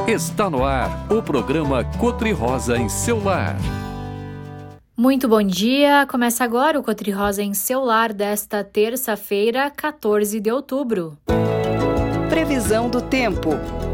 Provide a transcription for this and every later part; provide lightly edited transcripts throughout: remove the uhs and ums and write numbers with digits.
Está no ar o programa Cotri Rosa em seu lar. Muito bom dia! Começa agora o Cotri Rosa em seu lar desta terça-feira, 14 de outubro. Previsão do tempo.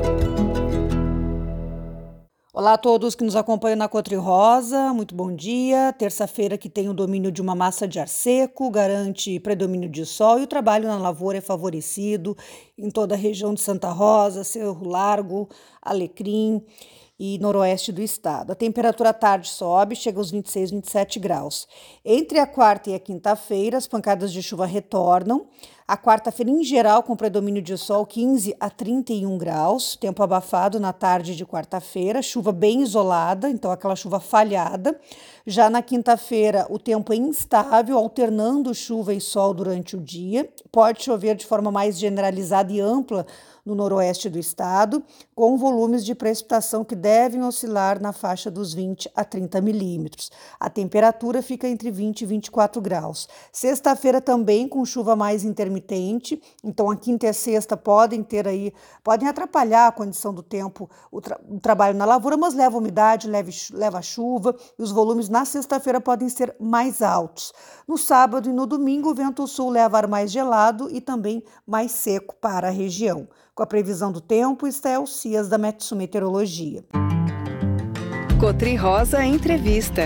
Olá a todos que nos acompanham na Cotri Rosa, muito bom dia. Terça-feira que tem o domínio de uma massa de ar seco, garante predomínio de sol e o trabalho na lavoura é favorecido em toda a região de Santa Rosa, Cerro Largo, Alecrim e noroeste do estado. A temperatura à tarde sobe, chega aos 26, 27 graus. Entre a quarta e a quinta-feira, as pancadas de chuva retornam. A quarta-feira, em geral, com predomínio de sol, 15 a 31 graus. Tempo abafado na tarde de quarta-feira, chuva bem isolada, então aquela chuva falhada. Já na quinta-feira, o tempo é instável, alternando chuva e sol durante o dia. Pode chover de forma mais generalizada e ampla no noroeste do estado, com volumes de precipitação que devem oscilar na faixa dos 20 a 30 milímetros. A temperatura fica entre 20 e 24 graus. Sexta-feira também com chuva mais intermitente, então a quinta e a sexta podem atrapalhar a condição do tempo, o trabalho na lavoura, mas leva umidade, leva chuva e os volumes na sexta-feira podem ser mais altos. No sábado e no domingo, o vento sul leva ar mais gelado e também mais seco para a região. Com a previsão do tempo, está o Cias da Metsu Meteorologia. Cotri Rosa Entrevista.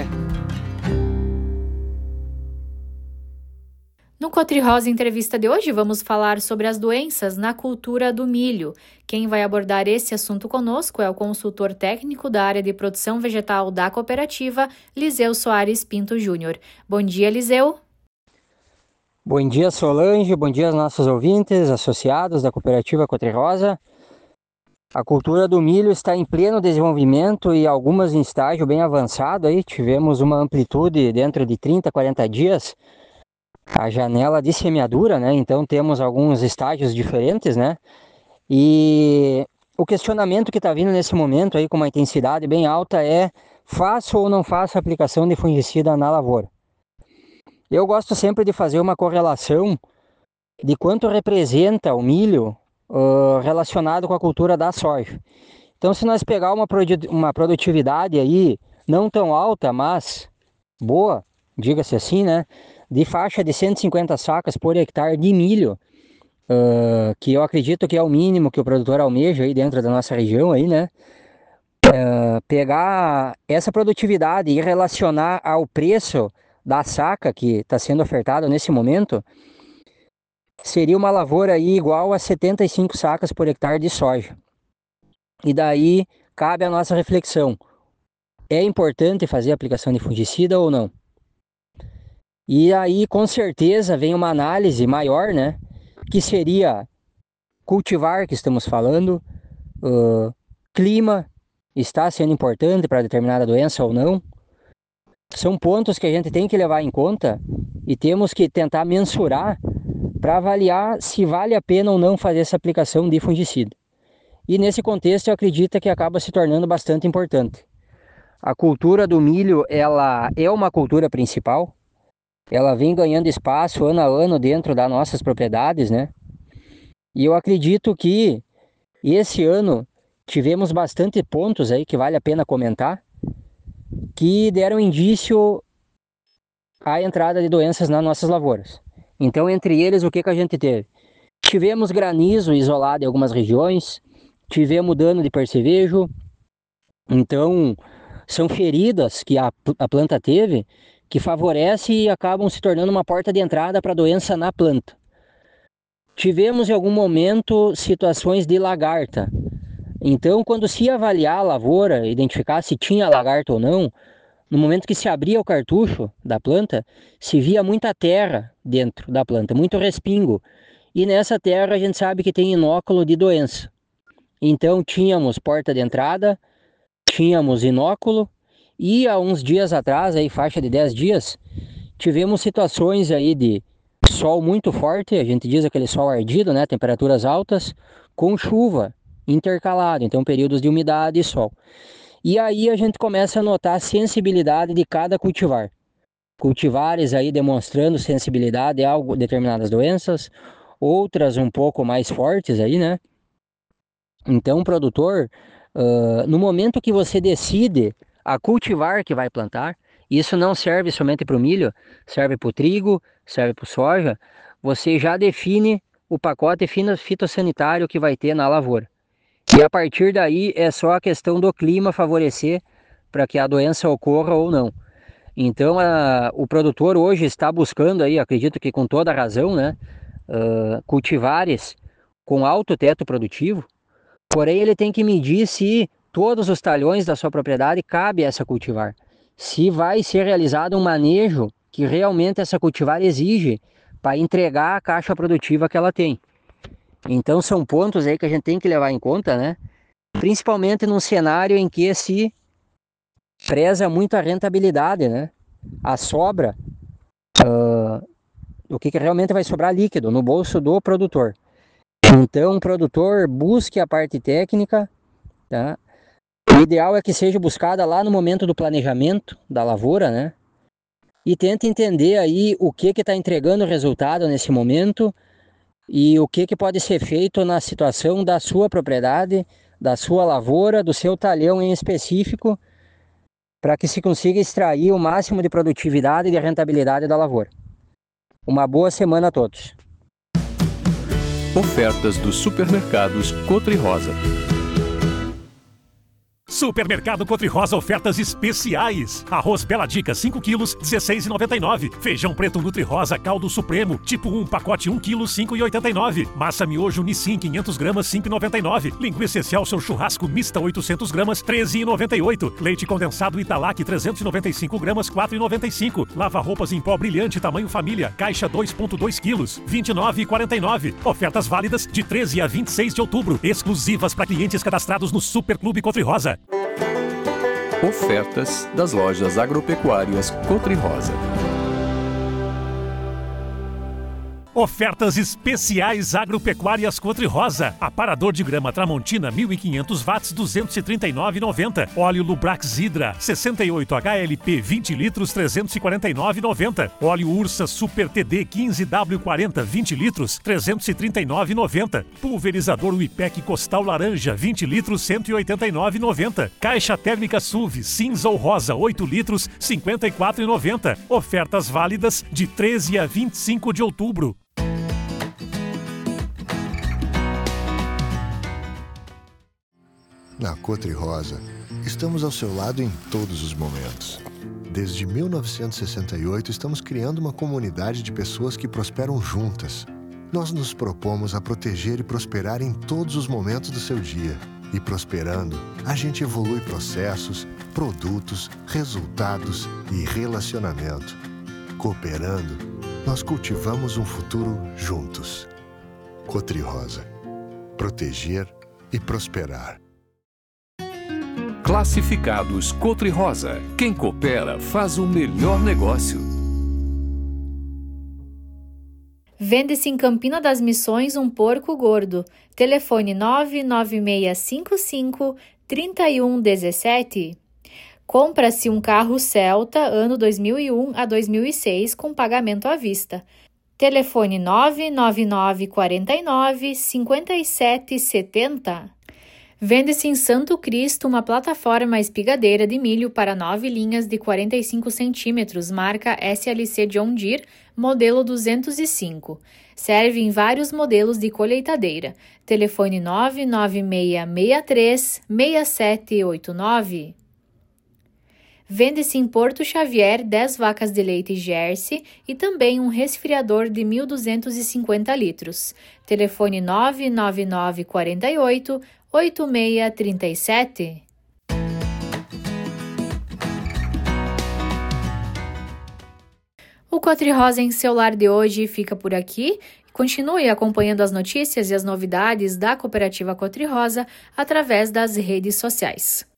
No Cotri Rosa Entrevista de hoje, vamos falar sobre as doenças na cultura do milho. Quem vai abordar esse assunto conosco é o consultor técnico da área de produção vegetal da cooperativa, Liseu Soares Pinto Júnior. Bom dia, Liseu. Bom dia, Solange. Bom dia aos nossos ouvintes, associados da cooperativa Cotri Rosa. A cultura do milho está em pleno desenvolvimento e algumas em estágio bem avançado. Aí tivemos uma amplitude dentro de 30, 40 dias, a janela de semeadura, né? Então temos alguns estágios diferentes, né? E o questionamento que está vindo nesse momento aí com uma intensidade bem alta é: faço ou não faço a aplicação de fungicida na lavoura? Eu gosto sempre de fazer uma correlação de quanto representa o milho relacionado com a cultura da soja. Então, se nós pegar uma produtividade aí não tão alta, mas boa, diga-se assim, né, de faixa de 150 sacas por hectare de milho, que eu acredito que é o mínimo que o produtor almeja aí dentro da nossa região aí, né, pegar essa produtividade e relacionar ao preço da saca que está sendo ofertada nesse momento, seria uma lavoura aí igual a 75 sacas por hectare de soja. E daí cabe a nossa reflexão: é importante fazer a aplicação de fungicida ou não? E aí com certeza vem uma análise maior, né, que seria cultivar, que estamos falando, clima, está sendo importante para determinada doença ou não. São pontos que a gente tem que levar em conta e temos que tentar mensurar para avaliar se vale a pena ou não fazer essa aplicação de fungicida. E nesse contexto eu acredito que acaba se tornando bastante importante. A cultura do milho, ela é uma cultura principal, ela vem ganhando espaço ano a ano dentro das nossas propriedades, né? E eu acredito que esse ano tivemos bastante pontos aí que vale a pena comentar, que deram indício à entrada de doenças nas nossas lavouras. Então, entre eles, o que a gente teve? Tivemos granizo isolado em algumas regiões, tivemos dano de percevejo. Então, são feridas que a planta teve que favorece e acabam se tornando uma porta de entrada para a doença na planta. Tivemos em algum momento situações de lagarta. Então, quando se avaliar a lavoura, identificar se tinha lagarta ou não, no momento que se abria o cartucho da planta, se via muita terra dentro da planta, muito respingo. E nessa terra a gente sabe que tem inóculo de doença. Então tínhamos porta de entrada, tínhamos inóculo e há uns dias atrás, aí faixa de 10 dias, tivemos situações aí de sol muito forte, a gente diz aquele sol ardido, né, temperaturas altas, com chuva intercalado, então períodos de umidade e sol. E aí a gente começa a notar a sensibilidade de cada cultivar. Cultivares aí demonstrando sensibilidade a determinadas doenças, outras um pouco mais fortes aí, né? Então o produtor No momento que você decide a cultivar que vai plantar, isso não serve somente para o milho, serve para o trigo, serve para o soja, você já define o pacote fitossanitário que vai ter na lavoura. E a partir daí é só a questão do clima favorecer para que a doença ocorra ou não. Então o produtor hoje está buscando aí, acredito que com toda a razão, né, cultivares com alto teto produtivo, porém ele tem que medir se todos os talhões da sua propriedade cabe essa cultivar. Se vai ser realizado um manejo que realmente essa cultivar exige para entregar a caixa produtiva que ela tem. Então são pontos aí que a gente tem que levar em conta, né? Principalmente num cenário em que se preza muito a rentabilidade, né? A sobra, o que realmente vai sobrar líquido no bolso do produtor. Então o produtor busque a parte técnica, tá? O ideal é que seja buscada lá no momento do planejamento da lavoura, né? E tente entender aí o que está entregando resultado nesse momento e o que pode ser feito na situação da sua propriedade, da sua lavoura, do seu talhão em específico, para que se consiga extrair o máximo de produtividade e de rentabilidade da lavoura. Uma boa semana a todos. Ofertas dos supermercados Cotri-Rosa. Supermercado Cotri-Rosa, ofertas especiais. Arroz Bela Dica, 5 quilos, R$ 16,99. Feijão preto Nutri-Rosa, caldo supremo, tipo 1, pacote 1 quilo, R$ 5,89. Massa miojo Nissin, 500 gramas, R$ 5,99. Linguiça Excelsior churrasco mista, 800 gramas, R$ 13,98. Leite condensado Italac, 395 gramas, R$ 4,95. Lava-roupas em pó brilhante, tamanho família, caixa 2,2 quilos, R$ 29,49. Ofertas válidas de 13 a 26 de outubro, exclusivas para clientes cadastrados no Superclube Cotri-Rosa. Ofertas das lojas agropecuárias Cotri-Rosa. Ofertas especiais agropecuárias Cotri-Rosa. Aparador de grama Tramontina 1500 watts, R$ 239,90. Óleo Lubrax Hidra 68 HLP 20 litros, R$ 349,90. Óleo Ursa Super TD 15W40 20 litros, R$ 339,90. Pulverizador Wipec Costal Laranja 20 litros, R$ 189,90. Caixa térmica SUV cinza ou rosa 8 litros, R$ 54,90. Ofertas válidas de 13 a 25 de outubro. Na Cotri-Rosa, estamos ao seu lado em todos os momentos. Desde 1968, estamos criando uma comunidade de pessoas que prosperam juntas. Nós nos propomos a proteger e prosperar em todos os momentos do seu dia. E prosperando, a gente evolui processos, produtos, resultados e relacionamento. Cooperando, nós cultivamos um futuro juntos. Cotri-Rosa. Proteger e prosperar. Classificados Cotri-Rosa. Quem coopera faz o melhor negócio. Vende-se em Campina das Missões um porco gordo. Telefone 99655-3117. Compra-se um carro Celta ano 2001 a 2006 com pagamento à vista. Telefone 99949-5770. Vende-se em Santo Cristo uma plataforma espigadeira de milho para 9 linhas de 45 centímetros, marca SLC John Deere, modelo 205. Serve em vários modelos de colheitadeira. Telefone 99663-6789. Vende-se em Porto Xavier 10 vacas de leite Jersey e também um resfriador de 1.250 litros. Telefone 99948-8637. O Cotri-Rosa em seu lar de hoje fica por aqui. Continue acompanhando as notícias e as novidades da Cooperativa Cotri-Rosa através das redes sociais.